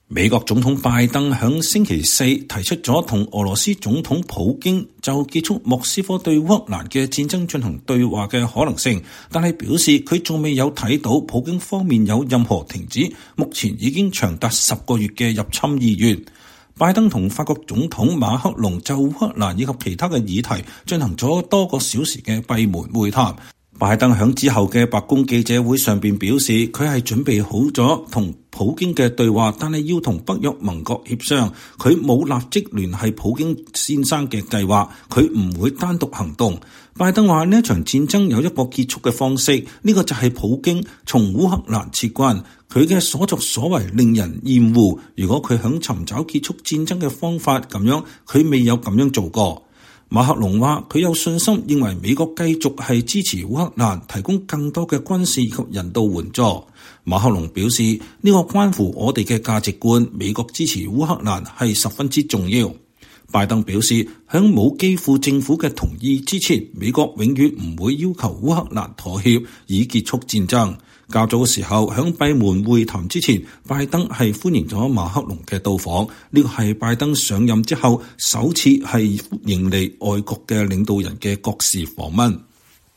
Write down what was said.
美國總統拜登響星期四提出咗同俄羅斯總統普京就結束莫斯科對烏克蘭嘅戰爭進行對話嘅可能性，但係表示佢仲未有睇到普京方面有任何停止目前已經長達10個月嘅入侵意願。拜登同法國總統馬克龍就烏克蘭以及其他嘅議題進行咗多個小時嘅閉門會談。拜登響之後嘅白宮記者會上邊表示，佢係準備好咗同普京嘅對話，但係要同北約盟國協商。佢冇立即聯繫普京先生嘅計劃，佢唔會單獨行動。拜登話呢一場戰爭有一個結束嘅方式，呢個就係普京從烏克蘭撤軍。佢嘅所作所為令人厭惡，如果佢想尋找結束戰爭嘅方法咁樣，佢未有咁樣做過。馬克龍話佢有信心，認為美國繼續係支持烏克蘭，提供更多嘅軍事及人道援助。馬克龍表示呢個關乎我哋嘅價值觀，美國支持烏克蘭係十分之重要。拜登表示響冇基輔政府嘅同意之前，美國永遠唔會要求烏克蘭妥協以結束戰爭。較早嘅時候，響閉門會談之前，拜登係歡迎咗馬克龍嘅到訪，呢個係拜登上任之後首次係迎嚟外國嘅領導人嘅國事訪問。